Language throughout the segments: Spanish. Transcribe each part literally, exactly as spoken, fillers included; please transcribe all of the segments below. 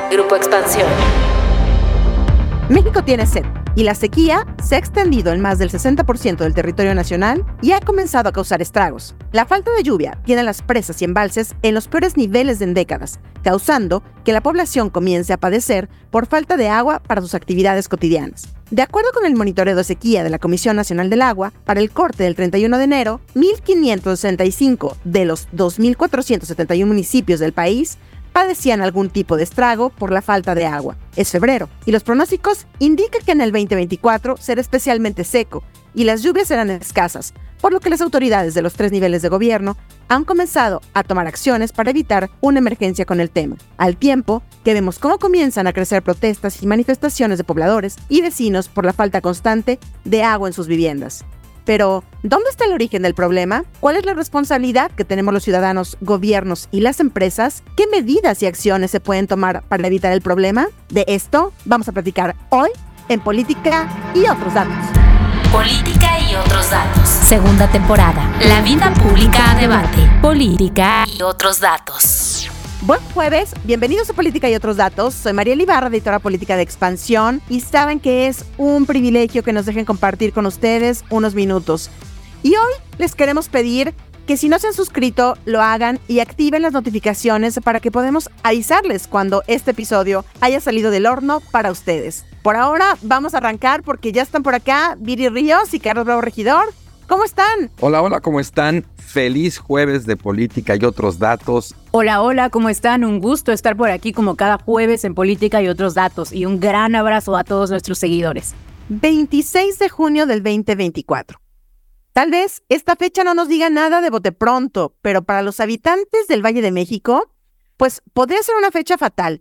Grupo Expansión. México tiene sed y la sequía se ha extendido en más del sesenta por ciento del territorio nacional y ha comenzado a causar estragos. La falta de lluvia tiene las presas y embalses en los peores niveles en décadas, causando que la población comience a padecer por falta de agua para sus actividades cotidianas. De acuerdo con el monitoreo de sequía de la Comisión Nacional del Agua, para el corte del treinta y uno de enero, mil quinientos sesenta y cinco de los dos mil cuatrocientos setenta y uno municipios del país padecían algún tipo de estrago por la falta de agua. Es febrero, y los pronósticos indican que en el veinte veinticuatro será especialmente seco y las lluvias serán escasas, por lo que las autoridades de los tres niveles de gobierno han comenzado a tomar acciones para evitar una emergencia con el tema, al tiempo que vemos cómo comienzan a crecer protestas y manifestaciones de pobladores y vecinos por la falta constante de agua en sus viviendas. Pero, ¿dónde está el origen del problema? ¿Cuál es la responsabilidad que tenemos los ciudadanos, gobiernos y las empresas? ¿Qué medidas y acciones se pueden tomar para evitar el problema? De esto vamos a platicar hoy en Política y otros datos. Política y otros datos. Segunda temporada. La vida pública a debate. Política y otros datos. Buen jueves, bienvenidos a Política y otros datos. Soy Mariela Ibarra, editora política de Expansión, y saben que es un privilegio que nos dejen compartir con ustedes unos minutos. Y hoy les queremos pedir que si no se han suscrito, lo hagan y activen las notificaciones para que podamos avisarles cuando este episodio haya salido del horno para ustedes. Por ahora vamos a arrancar porque ya están por acá Viri Ríos y Carlos Bravo Regidor. ¿Cómo están? Hola, hola, ¿cómo están? Feliz jueves de Política y otros datos. Hola, hola, ¿cómo están? Un gusto estar por aquí como cada jueves en Política y otros datos. Y un gran abrazo a todos nuestros seguidores. veintiséis de junio del veinte veinticuatro. Tal vez esta fecha no nos diga nada de bote pronto, pero para los habitantes del Valle de México, pues podría ser una fecha fatal.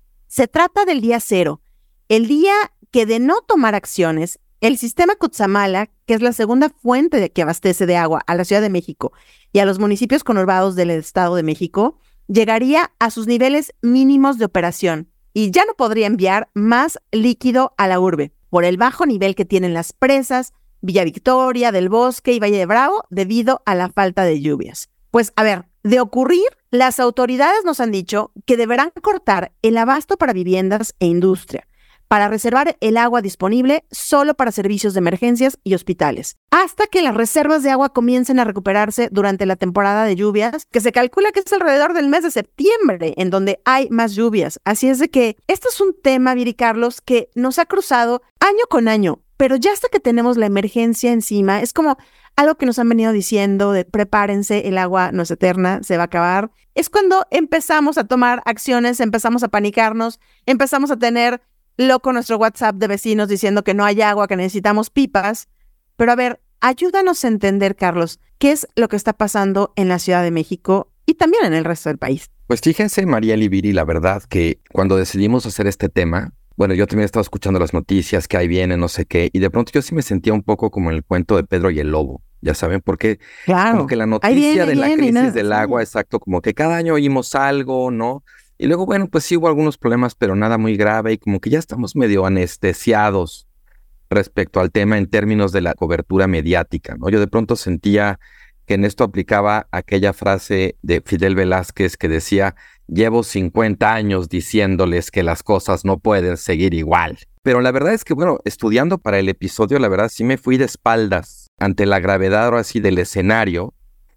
Se trata del día cero, el día que de no tomar acciones, el sistema Cutzamala, que es la segunda fuente de que abastece de agua a la Ciudad de México y a los municipios conurbados del Estado de México, llegaría a sus niveles mínimos de operación y ya no podría enviar más líquido a la urbe por el bajo nivel que tienen las presas, Villa Victoria, Del Bosque y Valle de Bravo debido a la falta de lluvias. Pues a ver, de ocurrir, las autoridades nos han dicho que deberán cortar el abasto para viviendas e industria, para reservar el agua disponible solo para servicios de emergencias y hospitales, hasta que las reservas de agua comiencen a recuperarse durante la temporada de lluvias, que se calcula que es alrededor del mes de septiembre, en donde hay más lluvias. Así es de que este es un tema, Viri Carlos, que nos ha cruzado año con año, pero ya hasta que tenemos la emergencia encima, es como algo que nos han venido diciendo de prepárense, el agua no es eterna, se va a acabar. Es cuando empezamos a tomar acciones, empezamos a panicarnos, empezamos a tener loco nuestro WhatsApp de vecinos diciendo que no hay agua, que necesitamos pipas. Pero a ver, ayúdanos a entender, Carlos, qué es lo que está pasando en la Ciudad de México y también en el resto del país. Pues fíjense, Mariela y Viri, la verdad que cuando decidimos hacer este tema, bueno, yo también estaba escuchando las noticias, que ahí viene, no sé qué, y de pronto yo sí me sentía un poco como en el cuento de Pedro y el Lobo, ya saben, porque claro, como que la noticia viene, de la viene, crisis nada, del sí. agua, exacto, como que cada año oímos algo, ¿no? Y luego, bueno, pues sí hubo algunos problemas, pero nada muy grave y como que ya estamos medio anestesiados respecto al tema en términos de la cobertura mediática, ¿no? Yo de pronto sentía que en esto aplicaba aquella frase de Fidel Velázquez que decía, llevo cincuenta años diciéndoles que las cosas no pueden seguir igual. Pero la verdad es que, bueno, estudiando para el episodio, la verdad sí me fui de espaldas ante la gravedad ahora sí del escenario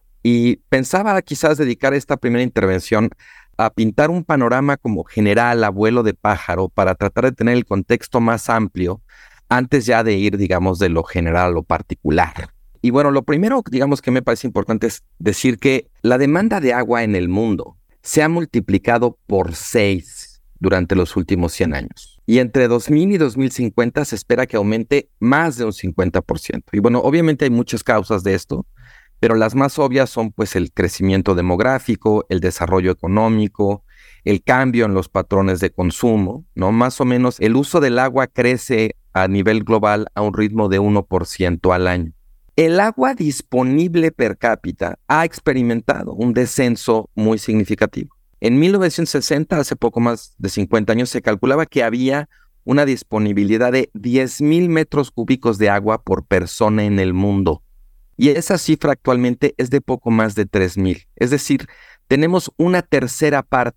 y pensaba quizás dedicar esta primera intervención a pintar un panorama como general, abuelo de pájaro, para tratar de tener el contexto más amplio antes ya de ir, digamos, de lo general a lo particular. Y bueno, lo primero, digamos, que me parece importante es decir que la demanda de agua en el mundo se ha multiplicado por seis durante los últimos cien años. Y entre dos mil y dos mil cincuenta se espera que aumente más de un cincuenta por ciento. Y bueno, obviamente hay muchas causas de esto, pero las más obvias son pues el crecimiento demográfico, el desarrollo económico, el cambio en los patrones de consumo, ¿no? Más o menos el uso del agua crece a nivel global a un ritmo de uno por ciento al año. El agua disponible per cápita ha experimentado un descenso muy significativo. En mil novecientos sesenta, hace poco más de cincuenta años, se calculaba que había una disponibilidad de diez mil metros cúbicos de agua por persona en el mundo. Y esa cifra actualmente es de poco más de tres mil. Es decir, tenemos una tercera parte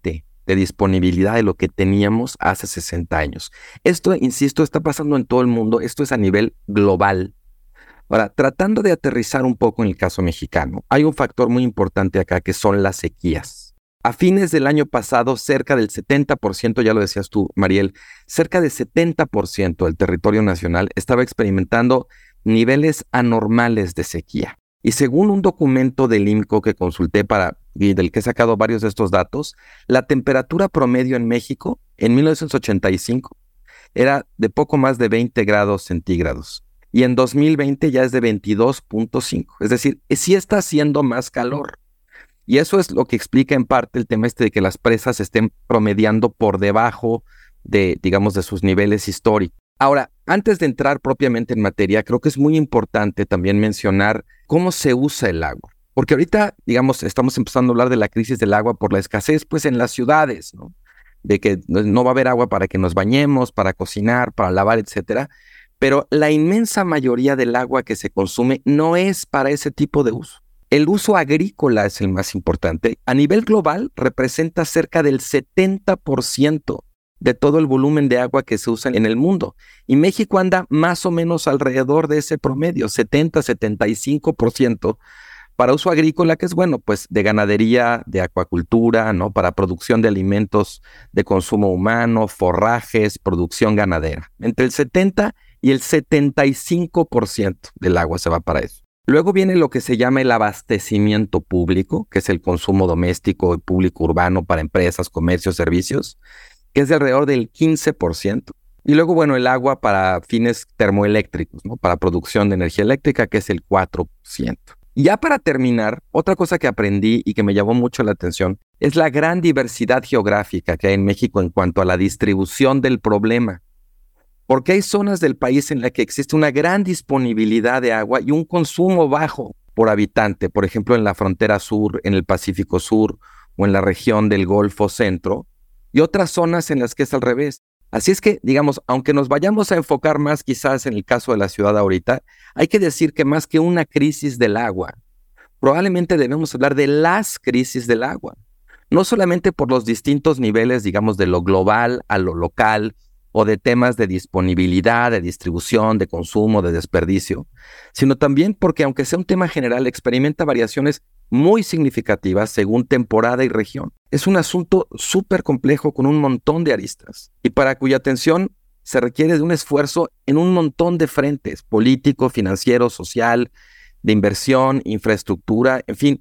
de disponibilidad de lo que teníamos hace sesenta años. Esto, insisto, está pasando en todo el mundo. Esto es a nivel global. Ahora, tratando de aterrizar un poco en el caso mexicano, hay un factor muy importante acá que son las sequías. A fines del año pasado, cerca del setenta por ciento, ya lo decías tú, Mariel, cerca del setenta por ciento del territorio nacional estaba experimentando niveles anormales de sequía. Y según un documento del I M C O que consulté para, y del que he sacado varios de estos datos, la temperatura promedio en México en mil novecientos ochenta y cinco era de poco más de veinte grados centígrados. Y en dos mil veinte ya es de veintidós punto cinco. Es decir, sí está haciendo más calor. Y eso es lo que explica en parte el tema este de que las presas estén promediando por debajo de, digamos, de sus niveles históricos. Ahora, antes de entrar propiamente en materia, creo que es muy importante también mencionar cómo se usa el agua. Porque ahorita, digamos, estamos empezando a hablar de la crisis del agua por la escasez, pues, en las ciudades, ¿no? De que no va a haber agua para que nos bañemos, para cocinar, para lavar, etcétera. Pero la inmensa mayoría del agua que se consume no es para ese tipo de uso. El uso agrícola es el más importante. A nivel global, representa cerca del setenta por ciento de todo el volumen de agua que se usa en el mundo. Y México anda más o menos alrededor de ese promedio, setenta a setenta y cinco por ciento para uso agrícola, que es bueno, pues de ganadería, de acuacultura, ¿no? Para producción de alimentos de consumo humano, forrajes, producción ganadera. Entre el setenta y el setenta y cinco por ciento del agua se va para eso. Luego viene lo que se llama el abastecimiento público, que es el consumo doméstico y público urbano para empresas, comercios, servicios, que es de alrededor del quince por ciento. Y luego, bueno, el agua para fines termoeléctricos, ¿no? Para producción de energía eléctrica, que es el cuatro por ciento. Y ya para terminar, otra cosa que aprendí y que me llamó mucho la atención es la gran diversidad geográfica que hay en México en cuanto a la distribución del problema. Porque hay zonas del país en las que existe una gran disponibilidad de agua y un consumo bajo por habitante. Por ejemplo, en la frontera sur, en el Pacífico Sur o en la región del Golfo Centro. Y otras zonas en las que es al revés. Así es que, digamos, aunque nos vayamos a enfocar más quizás en el caso de la ciudad ahorita, hay que decir que más que una crisis del agua, probablemente debemos hablar de las crisis del agua. No solamente por los distintos niveles, digamos, de lo global a lo local, o de temas de disponibilidad, de distribución, de consumo, de desperdicio, sino también porque, aunque sea un tema general, experimenta variaciones muy significativas según temporada y región. Es un asunto súper complejo con un montón de aristas y para cuya atención se requiere de un esfuerzo en un montón de frentes, político, financiero, social, de inversión, infraestructura, en fin,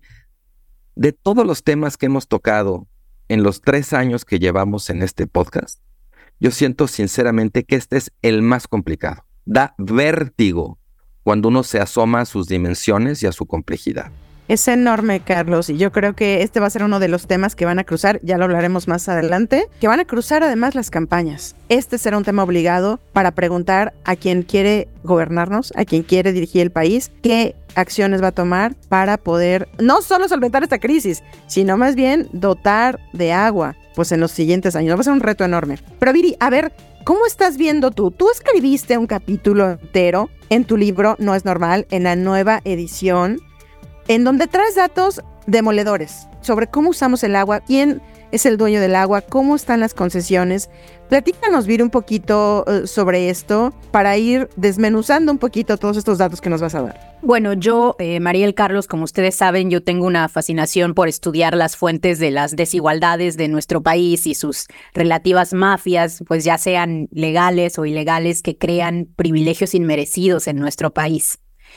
de todos los temas que hemos tocado en los tres años que llevamos en este podcast. Yo siento sinceramente que este es el más complicado. Da vértigo cuando uno se asoma a sus dimensiones y a su complejidad. Es enorme, Carlos, y yo creo que este va a ser uno de los temas que van a cruzar, ya lo hablaremos más adelante, que van a cruzar además las campañas. Este será un tema obligado para preguntar a quien quiere gobernarnos, a quien quiere dirigir el país, qué acciones va a tomar para poder no solo solventar esta crisis, sino más bien dotar de agua, pues en los siguientes años. Va a ser un reto enorme. Pero Viri, a ver, ¿cómo estás viendo tú? Tú escribiste un capítulo entero en tu libro No es normal, en la nueva edición, en donde traes datos demoledores sobre cómo usamos el agua, quién es el dueño del agua, cómo están las concesiones. Platícanos, Viri, un poquito uh, sobre esto para ir desmenuzando un poquito todos estos datos que nos vas a dar. Bueno, yo, eh, Mariel, Carlos, como ustedes saben, yo tengo una fascinación por estudiar las fuentes de las desigualdades de nuestro país y sus relativas mafias, pues ya sean legales o ilegales, que crean privilegios inmerecidos en nuestro país.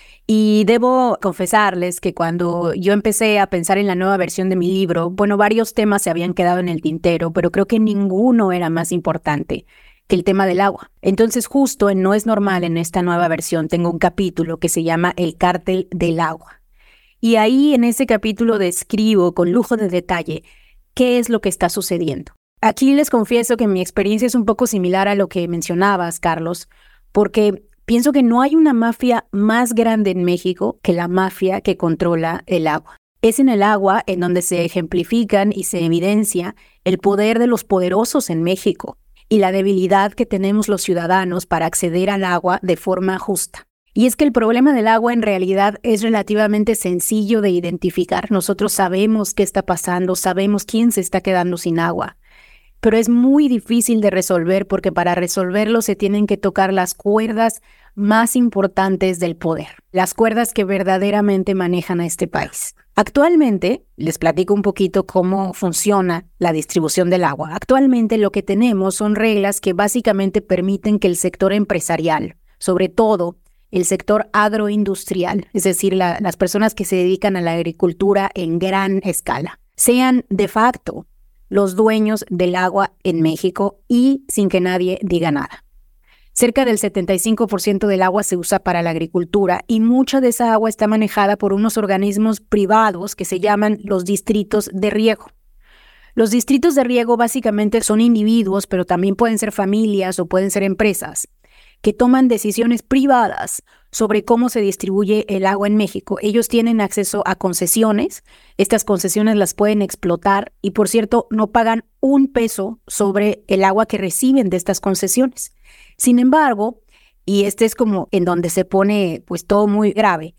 Y debo confesarles que cuando yo empecé a pensar en la nueva versión de mi libro, bueno, varios temas se habían quedado en el tintero, pero creo que ninguno era más importante que el tema del agua. Entonces, justo en No es normal, en esta nueva versión, tengo un capítulo que se llama El cártel del agua. Y ahí en ese capítulo describo con lujo de detalle qué es lo que está sucediendo. Aquí les confieso que mi experiencia es un poco similar a lo que mencionabas, Carlos, porque pienso que no hay una mafia más grande en México que la mafia que controla el agua. Es en el agua en donde se ejemplifican y se evidencia el poder de los poderosos en México y la debilidad que tenemos los ciudadanos para acceder al agua de forma justa. Y es que el problema del agua en realidad es relativamente sencillo de identificar. Nosotros sabemos qué está pasando, sabemos quién se está quedando sin agua. pero es muy difícil de resolver porque para resolverlo se tienen que tocar las cuerdas más importantes del poder, las cuerdas que verdaderamente manejan a este país. Actualmente, les platico un poquito cómo funciona la distribución del agua. Actualmente lo que tenemos son reglas que básicamente permiten que el sector empresarial, sobre todo el sector agroindustrial, es decir, la, las personas que se dedican a la agricultura en gran escala, sean de facto los dueños del agua en México y sin que nadie diga nada. Cerca del setenta y cinco por ciento del agua se usa para la agricultura y mucha de esa agua está manejada por unos organismos privados que se llaman los distritos de riego. Los distritos de riego básicamente son individuos, pero también pueden ser familias o pueden ser empresas, que toman decisiones privadas sobre cómo se distribuye el agua en México. Ellos tienen acceso a concesiones, estas concesiones las pueden explotar y, por cierto, no pagan un peso sobre el agua que reciben de estas concesiones. Sin embargo, y este es como en donde se pone pues todo muy grave,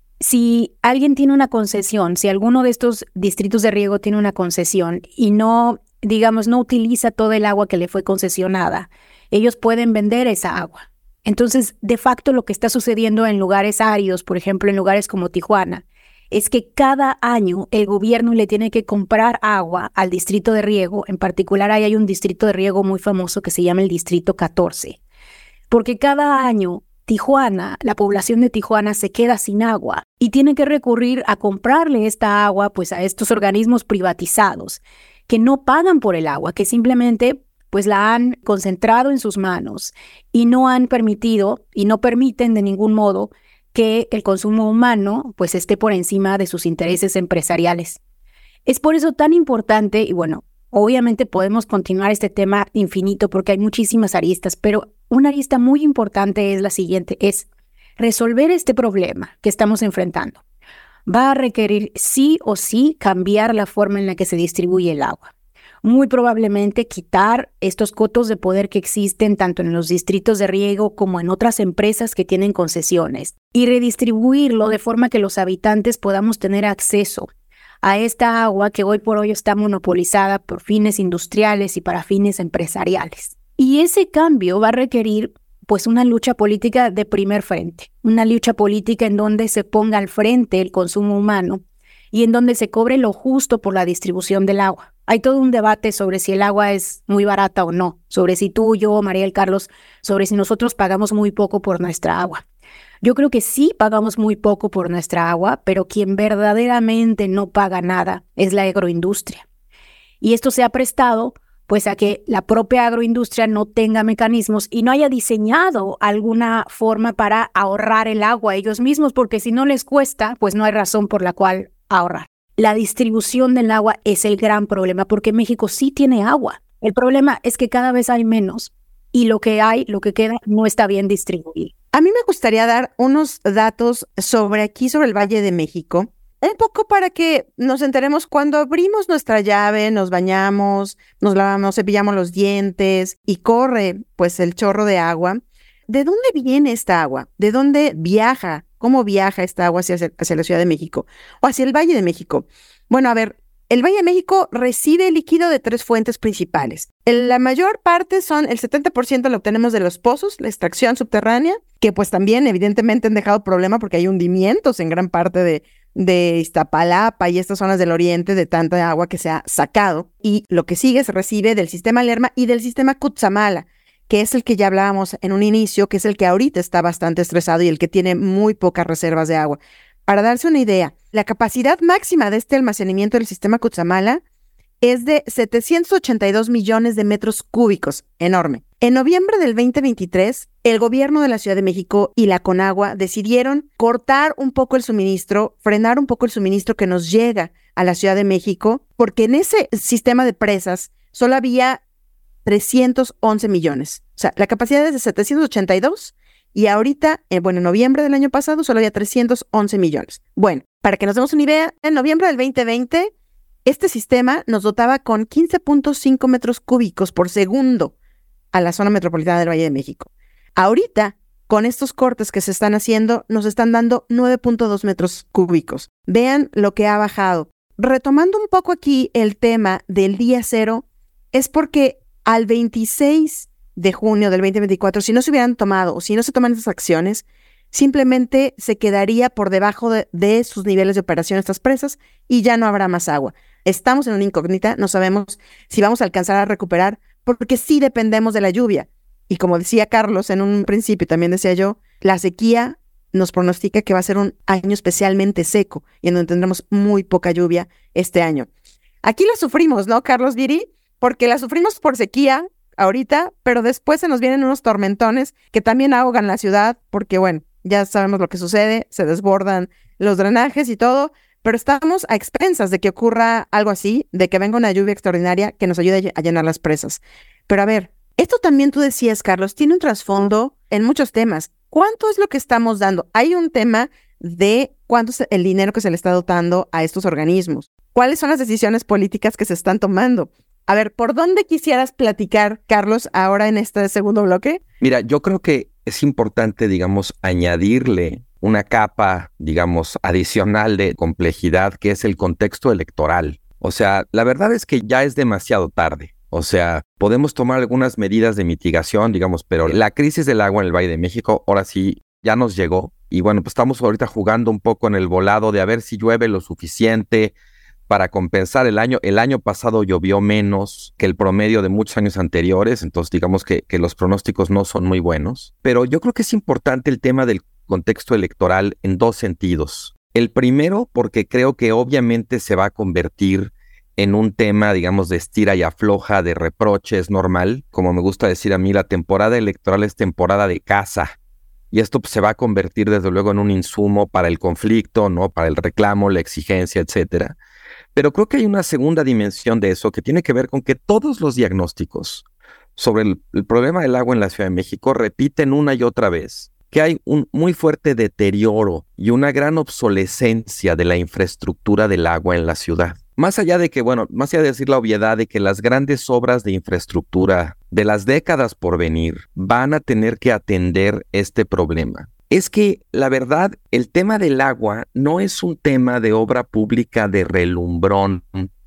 si alguien tiene una concesión, si alguno de estos distritos de riego tiene una concesión y no, digamos, no utiliza todo el agua que le fue concesionada, ellos pueden vender esa agua. Entonces, de facto, lo que está sucediendo en lugares áridos, por ejemplo, en lugares como Tijuana, es que cada año el gobierno le tiene que comprar agua al distrito de riego. En particular, ahí hay un distrito de riego muy famoso que se llama el Distrito catorce. Porque cada año Tijuana, la población de Tijuana se queda sin agua y tiene que recurrir a comprarle esta agua pues a estos organismos privatizados que no pagan por el agua, que simplemente pues la han concentrado en sus manos y no han permitido y no permiten de ningún modo que el consumo humano pues esté por encima de sus intereses empresariales. Es por eso tan importante, y bueno, obviamente podemos continuar este tema infinito porque hay muchísimas aristas, pero una arista muy importante es la siguiente, es resolver este problema que estamos enfrentando. Va a requerir sí o sí cambiar la forma en la que se distribuye el agua. Muy probablemente quitar estos cotos de poder que existen tanto en los distritos de riego como en otras empresas que tienen concesiones y redistribuirlo de forma que los habitantes podamos tener acceso a esta agua que hoy por hoy está monopolizada por fines industriales y para fines empresariales. Y ese cambio va a requerir pues una lucha política de primer frente, una lucha política en donde se ponga al frente el consumo humano y en donde se cobre lo justo por la distribución del agua. Hay todo un debate sobre si el agua es muy barata o no, sobre si tú, yo, María del Carlos, sobre si nosotros pagamos muy poco por nuestra agua. Yo creo que sí pagamos muy poco por nuestra agua, pero quien verdaderamente no paga nada es la agroindustria. Y esto se ha prestado pues a que la propia agroindustria no tenga mecanismos y no haya diseñado alguna forma para ahorrar el agua ellos mismos, porque si no les cuesta, pues no hay razón por la cual ahorrar. La distribución del agua es el gran problema, porque México sí tiene agua. El problema es que cada vez hay menos y lo que hay, lo que queda, no está bien distribuido. A mí me gustaría dar unos datos sobre aquí, sobre el Valle de México, un poco para que nos enteremos cuando abrimos nuestra llave, nos bañamos, nos lavamos, cepillamos los dientes y corre pues el chorro de agua. ¿De dónde viene esta agua? ¿De dónde viaja? ¿Cómo viaja esta agua hacia, hacia la Ciudad de México o hacia el Valle de México? Bueno, a ver, el Valle de México recibe líquido de tres fuentes principales. El, la mayor parte son, el setenta por ciento lo obtenemos de los pozos, la extracción subterránea, que pues también evidentemente han dejado problema porque hay hundimientos en gran parte de, de Iztapalapa y estas zonas del oriente de tanta agua que se ha sacado. Y lo que sigue se recibe del sistema Lerma y del sistema Cutzamala, que es el que ya hablábamos en un inicio, que es el que ahorita está bastante estresado y el que tiene muy pocas reservas de agua. Para darse una idea, la capacidad máxima de este almacenamiento del sistema Cutzamala es de setecientos ochenta y dos millones de metros cúbicos, enorme. En noviembre del veinte veintitrés, el gobierno de la Ciudad de México y la Conagua decidieron cortar un poco el suministro, frenar un poco el suministro que nos llega a la Ciudad de México, porque en ese sistema de presas solo había trescientos once millones. O sea, la capacidad es de setecientos ochenta y dos y ahorita, eh, bueno, en noviembre del año pasado solo había trescientos once millones. Bueno, para que nos demos una idea, en noviembre del veinte veinte, este sistema nos dotaba con quince punto cinco metros cúbicos por segundo a la zona metropolitana del Valle de México. Ahorita, con estos cortes que se están haciendo, nos están dando nueve punto dos metros cúbicos. Vean lo que ha bajado. Retomando un poco aquí el tema del día cero, es porque al veintiséis de junio del veinte veinticuatro, si no se hubieran tomado o si no se toman esas acciones, simplemente se quedaría por debajo de, de sus niveles de operación estas presas y ya no habrá más agua. Estamos en una incógnita, no sabemos si vamos a alcanzar a recuperar, porque sí dependemos de la lluvia. Y como decía Carlos en un principio, también decía yo, la sequía nos pronostica que va a ser un año especialmente seco y en donde tendremos muy poca lluvia este año. Aquí la sufrimos, ¿no, Carlos Viri? Porque la sufrimos por sequía ahorita, pero después se nos vienen unos tormentones que también ahogan la ciudad, porque bueno, ya sabemos lo que sucede, se desbordan los drenajes y todo, pero estamos a expensas de que ocurra algo así, de que venga una lluvia extraordinaria que nos ayude a llenar las presas. Pero a ver, esto también tú decías, Carlos, tiene un trasfondo en muchos temas. ¿Cuánto es lo que estamos dando? Hay un tema de cuánto es el dinero que se le está dotando a estos organismos. ¿Cuáles son las decisiones políticas que se están tomando? A ver, ¿por dónde quisieras platicar, Carlos, ahora en este segundo bloque? Mira, yo creo que es importante, digamos, añadirle una capa, digamos, adicional de complejidad, que es el contexto electoral. O sea, la verdad es que ya es demasiado tarde. O sea, podemos tomar algunas medidas de mitigación, digamos, pero la crisis del agua en el Valle de México ahora sí ya nos llegó. Y bueno, pues estamos ahorita jugando un poco en el volado de a ver si llueve lo suficiente para compensar el año. El año pasado llovió menos que el promedio de muchos años anteriores, entonces digamos que, que los pronósticos no son muy buenos. Pero yo creo que es importante el tema del contexto electoral en dos sentidos. El primero, porque creo que obviamente se va a convertir en un tema, digamos, de estira y afloja, de reproches normal. Como me gusta decir a mí, la temporada electoral es temporada de caza. Y esto pues, se va a convertir desde luego en un insumo para el conflicto, ¿no? Para el reclamo, la exigencia, etcétera. Pero creo que hay una segunda dimensión de eso que tiene que ver con que todos los diagnósticos sobre el, el problema del agua en la Ciudad de México repiten una y otra vez que hay un muy fuerte deterioro y una gran obsolescencia de la infraestructura del agua en la ciudad. Más allá de que, bueno, más allá de decir la obviedad de que las grandes obras de infraestructura de las décadas por venir van a tener que atender este problema. Es que, la verdad, el tema del agua no es un tema de obra pública de relumbrón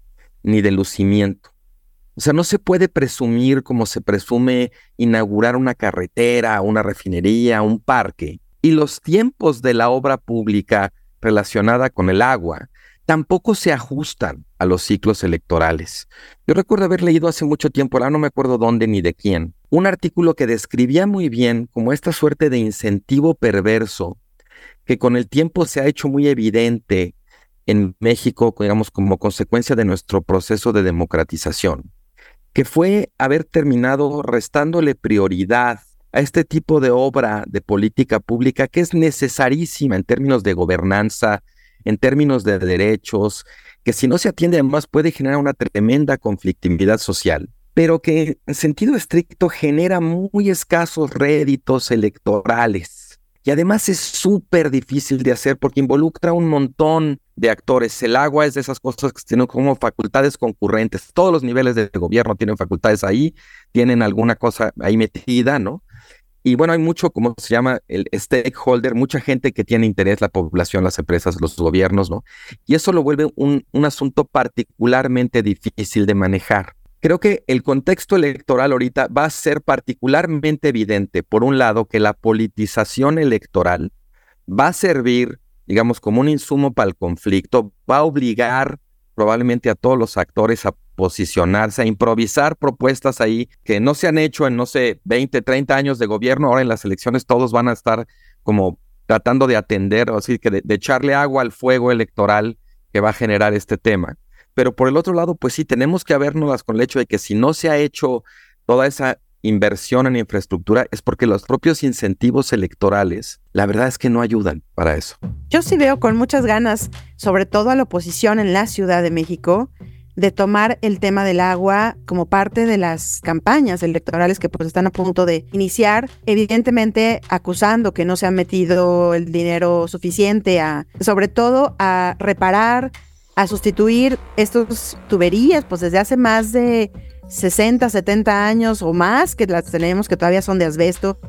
ni de lucimiento. O sea, no se puede presumir como se presume inaugurar una carretera, una refinería, un parque. Y los tiempos de la obra pública relacionada con el agua tampoco se ajustan a los ciclos electorales. Yo recuerdo haber leído hace mucho tiempo, ahora no me acuerdo dónde ni de quién, un artículo que describía muy bien como esta suerte de incentivo perverso que con el tiempo se ha hecho muy evidente en México, digamos, como consecuencia de nuestro proceso de democratización, que fue haber terminado restándole prioridad a este tipo de obra de política pública que es necesarísima en términos de gobernanza, en términos de derechos, que si no se atiende además puede generar una tremenda conflictividad social, pero que en sentido estricto genera muy escasos réditos electorales. Y además es súper difícil de hacer porque involucra un montón de actores. El agua es de esas cosas que tienen como facultades concurrentes. Todos los niveles de gobierno tienen facultades ahí, tienen alguna cosa ahí metida, ¿no? Y bueno, hay mucho, como se llama, el stakeholder, mucha gente que tiene interés, la población, las empresas, los gobiernos, ¿no? Y eso lo vuelve un, un asunto particularmente difícil de manejar. Creo que el contexto electoral ahorita va a ser particularmente evidente, por un lado, que la politización electoral va a servir, digamos, como un insumo para el conflicto, va a obligar probablemente a todos los actores a posicionarse, a improvisar propuestas ahí que no se han hecho en, no sé, veinte, treinta años de gobierno. Ahora en las elecciones todos van a estar como tratando de atender, o así que de, de echarle agua al fuego electoral que va a generar este tema. Pero por el otro lado, pues sí, tenemos que habernos con el hecho de que si no se ha hecho toda esa inversión en infraestructura es porque los propios incentivos electorales, la verdad es que no ayudan para eso. Yo sí veo con muchas ganas, sobre todo a la oposición en la Ciudad de México, de tomar el tema del agua como parte de las campañas electorales que pues están a punto de iniciar, evidentemente acusando que no se ha metido el dinero suficiente a, sobre todo a reparar, a sustituir estas tuberías, pues desde hace más de sesenta, setenta años o más, que las tenemos, que todavía son de asbesto,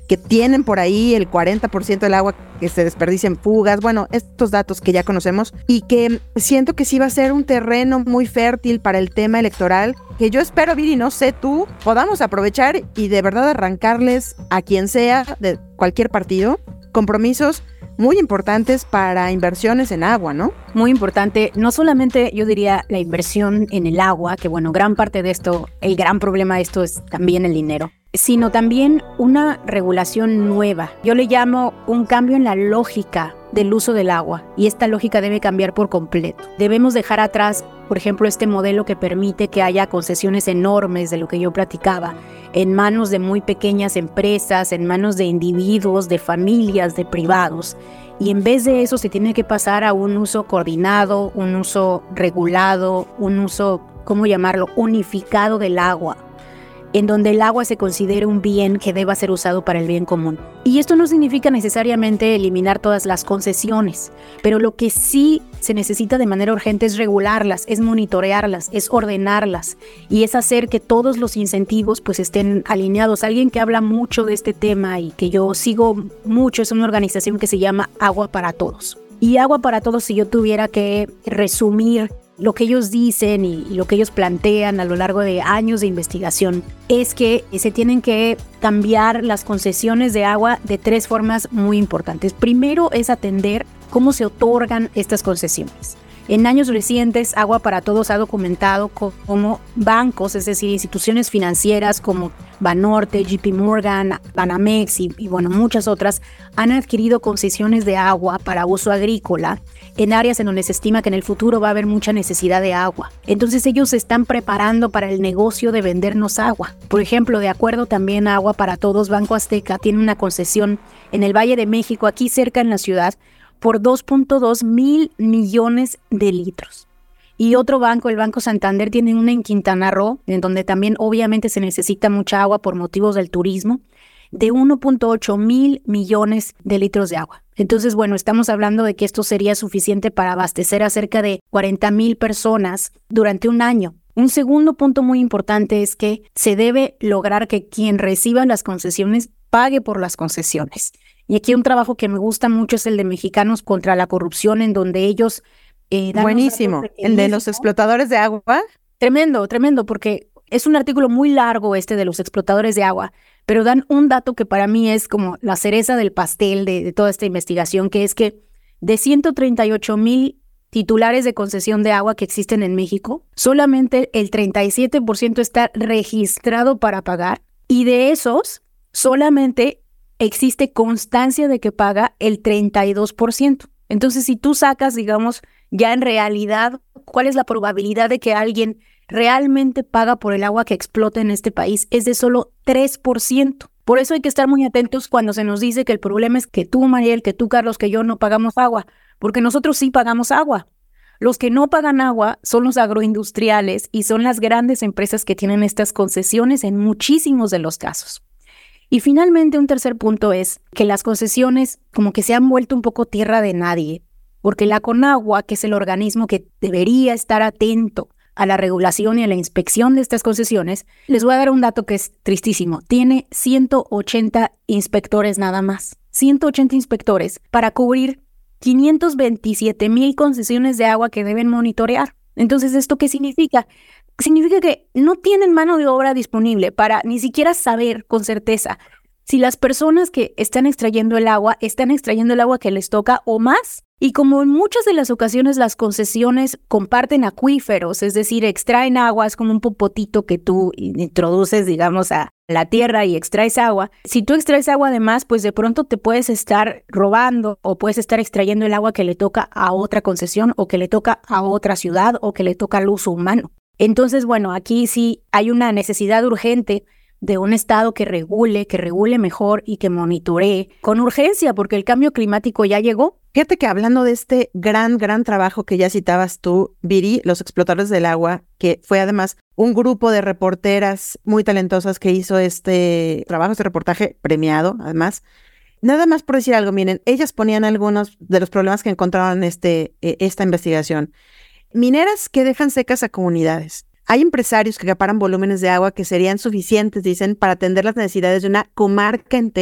que tienen por ahí el cuarenta por ciento del agua que se desperdicia en fugas, bueno, estos datos que ya conocemos, y que siento que sí va a ser un terreno muy fértil para el tema electoral, que yo espero, Viri, no sé tú, podamos aprovechar y de verdad arrancarles a quien sea de cualquier partido compromisos muy importantes para inversiones en agua, ¿no? Muy importante, no solamente yo diría la inversión en el agua, que bueno, gran parte de esto, el gran problema de esto es también el dinero, sino también una regulación nueva. Yo le llamo un cambio en la lógica del uso del agua, y esta lógica debe cambiar por completo. Debemos dejar atrás, por ejemplo, este modelo que permite que haya concesiones enormes de lo que yo platicaba, en manos de muy pequeñas empresas, en manos de individuos, de familias, de privados. Y en vez de eso se tiene que pasar a un uso coordinado, un uso regulado, un uso, ¿cómo llamarlo?, unificado del agua, en donde el agua se considere un bien que deba ser usado para el bien común. Y esto no significa necesariamente eliminar todas las concesiones, pero lo que sí se necesita de manera urgente es regularlas, es monitorearlas, es ordenarlas, y es hacer que todos los incentivos pues estén alineados. Alguien que habla mucho de este tema y que yo sigo mucho es una organización que se llama Agua para Todos. Y Agua para Todos, si yo tuviera que resumir lo que ellos dicen y, y lo que ellos plantean a lo largo de años de investigación, es que se tienen que cambiar las concesiones de agua de tres formas muy importantes. Primero es atender cómo se otorgan estas concesiones. En años recientes, Agua para Todos ha documentado cómo bancos, es decir, instituciones financieras como Banorte, J P Morgan, Banamex y, y bueno, muchas otras, han adquirido concesiones de agua para uso agrícola en áreas en donde se estima que en el futuro va a haber mucha necesidad de agua. Entonces ellos se están preparando para el negocio de vendernos agua. Por ejemplo, de acuerdo también a Agua para Todos, Banco Azteca tiene una concesión en el Valle de México, aquí cerca en la ciudad, por dos punto dos mil millones de litros. Y otro banco, el Banco Santander, tiene una en Quintana Roo, en donde también obviamente se necesita mucha agua por motivos del turismo, de uno punto ocho mil millones de litros de agua. Entonces, bueno, estamos hablando de que esto sería suficiente para abastecer a cerca de cuarenta mil personas durante un año. Un segundo punto muy importante es que se debe lograr que quien reciba las concesiones pague por las concesiones. Y aquí un trabajo que me gusta mucho es el de Mexicanos contra la Corrupción, en donde ellos... Eh, dan Buenísimo, de el de los explotadores de agua. Tremendo, tremendo, porque es un artículo muy largo este de los explotadores de agua, pero dan un dato que para mí es como la cereza del pastel de, de toda esta investigación, que es que de ciento treinta y ocho mil titulares de concesión de agua que existen en México, solamente el treinta y siete por ciento está registrado para pagar, y de esos solamente existe constancia de que paga el treinta y dos por ciento. Entonces, si tú sacas, digamos, ya en realidad, ¿cuál es la probabilidad de que alguien realmente paga por el agua que explota en este país? Es de solo tres por ciento. Por eso hay que estar muy atentos cuando se nos dice que el problema es que tú, Mariel, que tú, Carlos, que yo no pagamos agua, porque nosotros sí pagamos agua. Los que no pagan agua son los agroindustriales y son las grandes empresas que tienen estas concesiones en muchísimos de los casos. Y finalmente, un tercer punto es que las concesiones como que se han vuelto un poco tierra de nadie, porque la CONAGUA, que es el organismo que debería estar atento a la regulación y a la inspección de estas concesiones, les voy a dar un dato que es tristísimo. Tiene ciento ochenta inspectores nada más. ciento ochenta inspectores para cubrir quinientos veintisiete mil concesiones de agua que deben monitorear. Entonces, ¿esto qué significa? Significa que no tienen mano de obra disponible para ni siquiera saber con certeza si las personas que están extrayendo el agua están extrayendo el agua que les toca o más. Y como en muchas de las ocasiones las concesiones comparten acuíferos, es decir, extraen agua, es como un popotito que tú introduces, digamos, a la tierra y extraes agua. Si tú extraes agua además, pues de pronto te puedes estar robando o puedes estar extrayendo el agua que le toca a otra concesión o que le toca a otra ciudad o que le toca al uso humano. Entonces, bueno, aquí sí hay una necesidad urgente de un Estado que regule, que regule mejor y que monitoree con urgencia, porque el cambio climático ya llegó. Fíjate que hablando de este gran, gran trabajo que ya citabas tú, Viri, los explotadores del agua, que fue además un grupo de reporteras muy talentosas que hizo este trabajo, este reportaje premiado, además. Nada más por decir algo, miren, ellas ponían algunos de los problemas que encontraron en este, eh, esta investigación. Mineras que dejan secas a comunidades. Hay empresarios que acaparan volúmenes de agua que serían suficientes, dicen, para atender las necesidades de una comarca entera.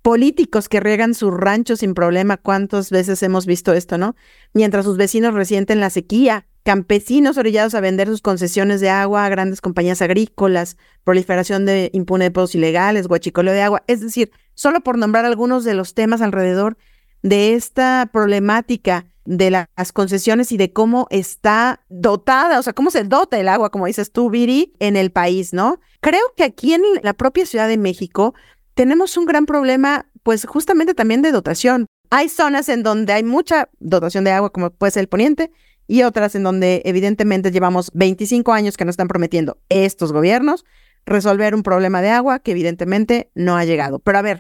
políticos que riegan sus ranchos sin problema, ¿cuántas veces hemos visto esto, no? Mientras sus vecinos resienten la sequía, campesinos orillados a vender sus concesiones de agua a grandes compañías agrícolas, proliferación de impune de pozos ilegales, huachicoleo de agua, es decir, solo por nombrar algunos de los temas alrededor de esta problemática de las concesiones y de cómo está dotada, o sea, cómo se dota el agua, como dices tú, Viri, en el país, ¿no? Creo que aquí en la propia Ciudad de México tenemos un gran problema, pues justamente también de dotación. Hay zonas en donde hay mucha dotación de agua, como puede ser el poniente, y otras en donde evidentemente llevamos veinticinco años que nos están prometiendo estos gobiernos resolver un problema de agua que evidentemente no ha llegado. Pero a ver,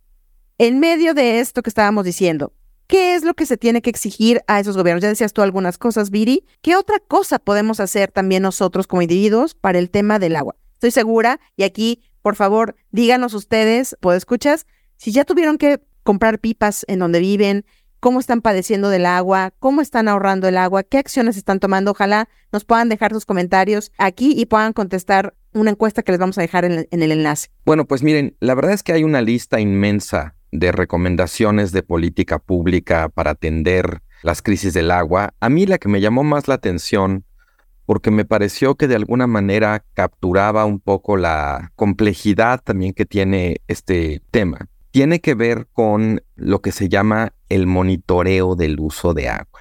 en medio de esto que estábamos diciendo, ¿qué es lo que se tiene que exigir a esos gobiernos? Ya decías tú algunas cosas, Viri. ¿Qué otra cosa podemos hacer también nosotros como individuos para el tema del agua? Estoy segura, y aquí, por favor, díganos ustedes, podescuchas, si ya tuvieron que comprar pipas en donde viven, cómo están padeciendo del agua, cómo están ahorrando el agua, qué acciones están tomando. Ojalá nos puedan dejar sus comentarios aquí y puedan contestar una encuesta que les vamos a dejar en el, en el enlace. Bueno, pues miren, la verdad es que hay una lista inmensa de recomendaciones de política pública para atender las crisis del agua. A mí la que me llamó más la atención, porque me pareció que de alguna manera capturaba un poco la complejidad también que tiene este tema, tiene que ver con lo que se llama el monitoreo del uso de agua.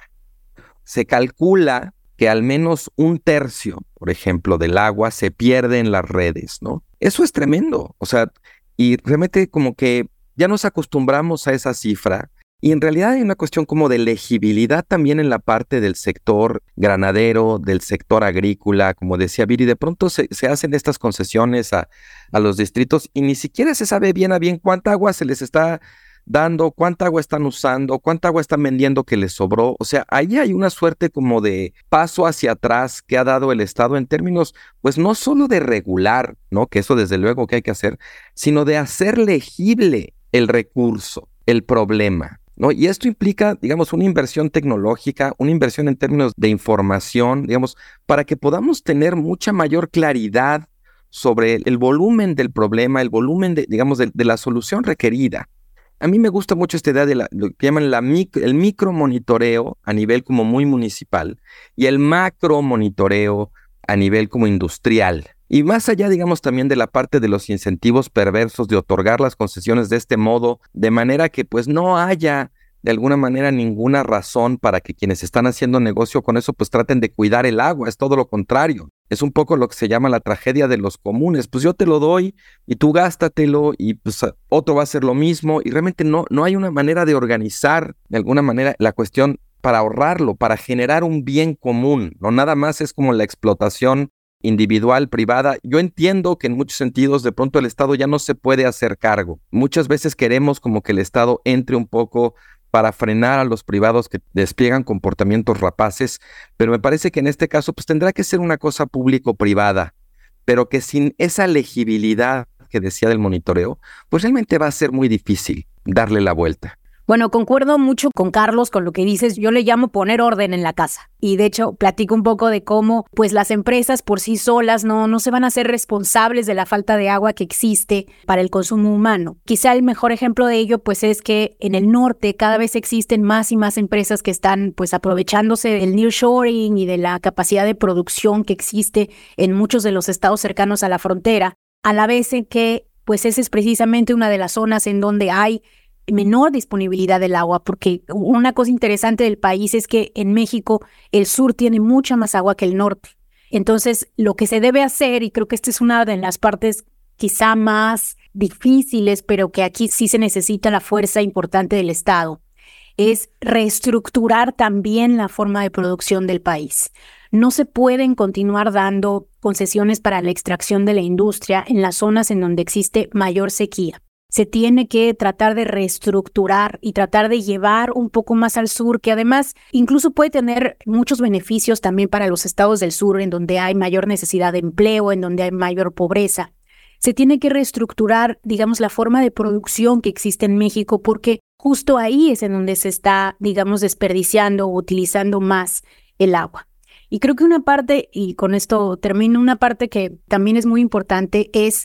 Se calcula que al menos un tercio, por ejemplo, del agua se pierde en las redes, ¿no? Eso es tremendo, o sea, y realmente como que ya nos acostumbramos a esa cifra y en realidad hay una cuestión como de legibilidad también en la parte del sector granadero, del sector agrícola, como decía Viri, de pronto se, se hacen estas concesiones a, a los distritos y ni siquiera se sabe bien a bien cuánta agua se les está dando, cuánta agua están usando, cuánta agua están vendiendo que les sobró. O sea, ahí hay una suerte como de paso hacia atrás que ha dado el Estado en términos, pues no solo de regular, ¿no? Que eso desde luego que hay que hacer, sino de hacer legible el recurso, el problema, ¿no? Y esto implica, digamos, una inversión tecnológica, una inversión en términos de información, digamos, para que podamos tener mucha mayor claridad sobre el volumen del problema, el volumen, de, digamos, de, de la solución requerida. A mí me gusta mucho esta idea de la, lo que llaman la micro, el micromonitoreo a nivel como muy municipal y el macromonitoreo a nivel como industrial. Y más allá, digamos, también de la parte de los incentivos perversos de otorgar las concesiones de este modo, de manera que pues no haya de alguna manera ninguna razón para que quienes están haciendo negocio con eso pues traten de cuidar el agua, es todo lo contrario. Es un poco lo que se llama la tragedia de los comunes, pues yo te lo doy y tú gástatelo y pues otro va a hacer lo mismo y realmente no, no hay una manera de organizar de alguna manera la cuestión para ahorrarlo, para generar un bien común, no nada más es como la explotación individual, privada. Yo entiendo que en muchos sentidos de pronto el Estado ya no se puede hacer cargo. Muchas veces queremos como que el Estado entre un poco para frenar a los privados que despliegan comportamientos rapaces, pero me parece que en este caso pues tendrá que ser una cosa público-privada, pero que sin esa legibilidad que decía del monitoreo, pues realmente va a ser muy difícil darle la vuelta. Bueno, concuerdo mucho con Carlos, con lo que dices. Yo le llamo poner orden en la casa. Y de hecho, platico un poco de cómo pues las empresas por sí solas no, no se van a hacer responsables de la falta de agua que existe para el consumo humano. Quizá el mejor ejemplo de ello pues es que en el norte cada vez existen más y más empresas que están pues aprovechándose del nearshoring y de la capacidad de producción que existe en muchos de los estados cercanos a la frontera, a la vez en que pues esa es precisamente una de las zonas en donde hay menor disponibilidad del agua, porque una cosa interesante del país es que en México el sur tiene mucha más agua que el norte. Entonces, lo que se debe hacer, y creo que esta es una de las partes quizá más difíciles, pero que aquí sí se necesita la fuerza importante del Estado, es reestructurar también la forma de producción del país. No se pueden continuar dando concesiones para la extracción de la industria en las zonas en donde existe mayor sequía. Se tiene que tratar de reestructurar y tratar de llevar un poco más al sur, que además incluso puede tener muchos beneficios también para los estados del sur, en donde hay mayor necesidad de empleo, en donde hay mayor pobreza. Se tiene que reestructurar, digamos, la forma de producción que existe en México, porque justo ahí es en donde se está, digamos, desperdiciando o utilizando más el agua. Y creo que una parte, y con esto termino, una parte que también es muy importante es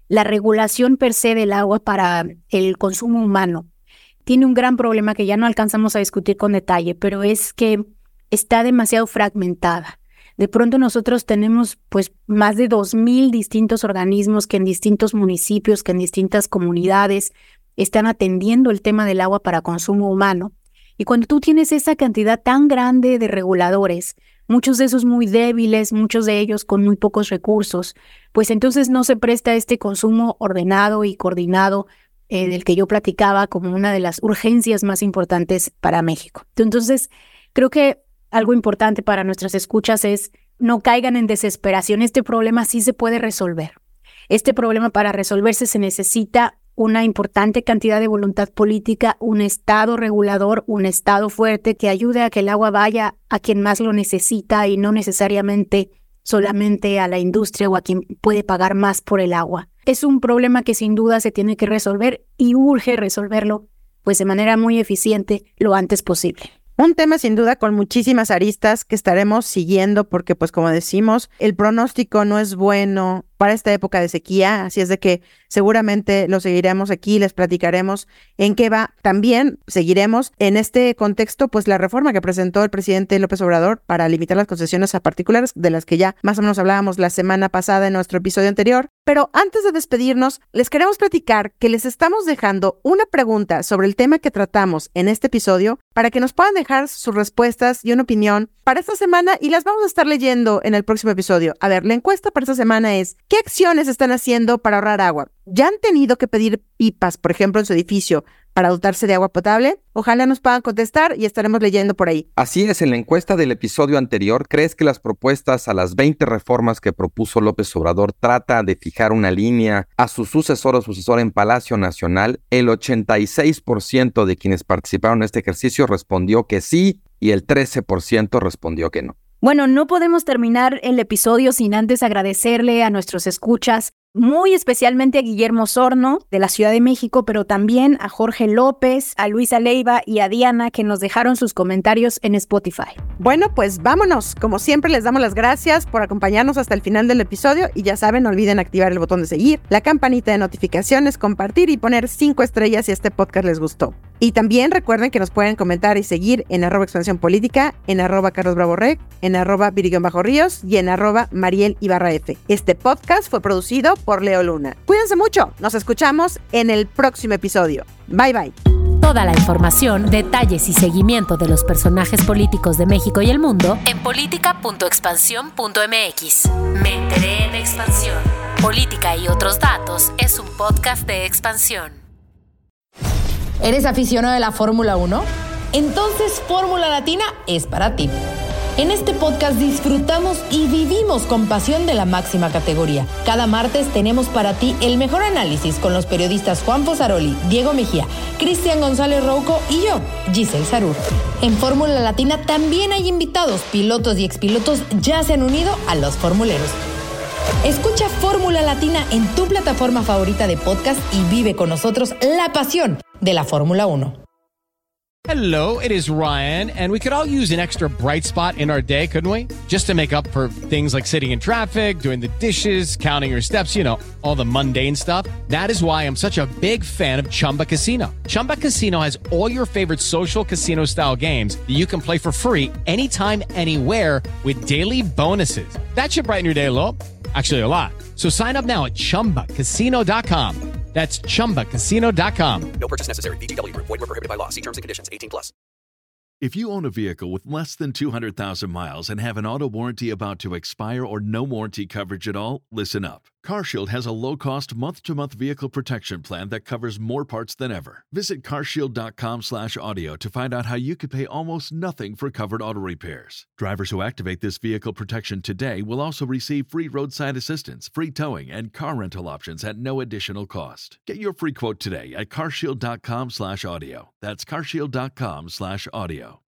la regulación per se del agua para el consumo humano tiene un gran problema que ya no alcanzamos a discutir con detalle, pero es que está demasiado fragmentada. De pronto nosotros tenemos pues más de dos mil distintos organismos que en distintos municipios, que en distintas comunidades están atendiendo el tema del agua para consumo humano. Y cuando tú tienes esa cantidad tan grande de reguladores, muchos de esos muy débiles, muchos de ellos con muy pocos recursos, pues entonces no se presta este consumo ordenado y coordinado eh, del que yo platicaba como una de las urgencias más importantes para México. Entonces, creo que algo importante para nuestras escuchas es no caigan en desesperación. Este problema sí se puede resolver. Este problema para resolverse se necesita una importante cantidad de voluntad política, un Estado regulador, un Estado fuerte que ayude a que el agua vaya a quien más lo necesita y no necesariamente solamente a la industria o a quien puede pagar más por el agua. Es un problema que sin duda se tiene que resolver y urge resolverlo pues de manera muy eficiente lo antes posible. Un tema sin duda con muchísimas aristas que estaremos siguiendo porque, pues como decimos, el pronóstico no es bueno para esta época de sequía, así es de que seguramente lo seguiremos aquí, les platicaremos en qué va. También seguiremos en este contexto, pues la reforma que presentó el presidente López Obrador para limitar las concesiones a particulares, de las que ya más o menos hablábamos la semana pasada en nuestro episodio anterior. Pero antes de despedirnos, les queremos platicar que les estamos dejando una pregunta sobre el tema que tratamos en este episodio para que nos puedan dejar sus respuestas y una opinión para esta semana y las vamos a estar leyendo en el próximo episodio. A ver, la encuesta para esta semana es: ¿qué acciones están haciendo para ahorrar agua? ¿Ya han tenido que pedir pipas, por ejemplo, en su edificio para dotarse de agua potable? Ojalá nos puedan contestar y estaremos leyendo por ahí. Así es, en la encuesta del episodio anterior, ¿crees que las propuestas a las veinte reformas que propuso López Obrador trata de fijar una línea a su sucesor o sucesora en Palacio Nacional? El ochenta y seis por ciento de quienes participaron en este ejercicio respondió que sí y el trece por ciento respondió que no. Bueno, no podemos terminar el episodio sin antes agradecerle a nuestros escuchas, muy especialmente a Guillermo Sorno de la Ciudad de México, pero también a Jorge López, a Luisa Leiva y a Diana que nos dejaron sus comentarios en Spotify. Bueno, pues vámonos. Como siempre les damos las gracias por acompañarnos hasta el final del episodio y ya saben, no olviden activar el botón de seguir, la campanita de notificaciones, compartir y poner cinco estrellas si este podcast les gustó. Y también recuerden que nos pueden comentar y seguir en arroba expansión política, en arroba Carlos Bravo Rec, en arroba Virigón Bajo Ríos y en arroba Mariel Ibarra F. Este podcast fue producido por Leo Luna. Cuídense mucho, nos escuchamos en el próximo episodio. Bye bye. Toda la información, detalles y seguimiento de los personajes políticos de México y el mundo en política punto expansión punto m x. Me enteré en Expansión. Política y otros datos es un podcast de Expansión. ¿Eres aficionado de la Fórmula uno? Entonces Fórmula Latina es para ti. En este podcast disfrutamos y vivimos con pasión de la máxima categoría. Cada martes tenemos para ti el mejor análisis con los periodistas Juan Pozzaroli, Diego Mejía, Cristian González Rouco y yo, Giselle Sarur. En Fórmula Latina también hay invitados, pilotos y expilotos ya se han unido a los formuleros. Escucha Fórmula Latina en tu plataforma favorita de podcast y vive con nosotros la pasión de la Fórmula uno. Hello, it is Ryan, and we could all use an extra bright spot in our day, couldn't we? Just to make up for things like sitting in traffic, doing the dishes, counting your steps, you know, all the mundane stuff. That is why I'm such a big fan of Chumba Casino. Chumba Casino has all your favorite social casino-style games that you can play for free anytime, anywhere with daily bonuses. That should brighten your day a little. Actually, a lot. So sign up now at chumba casino dot com. That's chumba casino dot com. No purchase necessary. V G W. Void where prohibited by law. See terms and conditions. eighteen plus. If you own a vehicle with less than two hundred thousand miles and have an auto warranty about to expire or no warranty coverage at all, listen up. CarShield has a low-cost month-to-month vehicle protection plan that covers more parts than ever. Visit carshield.com slash audio to find out how you could pay almost nothing for covered auto repairs. Drivers who activate this vehicle protection today will also receive free roadside assistance, free towing, and car rental options at no additional cost. Get your free quote today at carshield.com slash audio. That's carshield.com slash audio.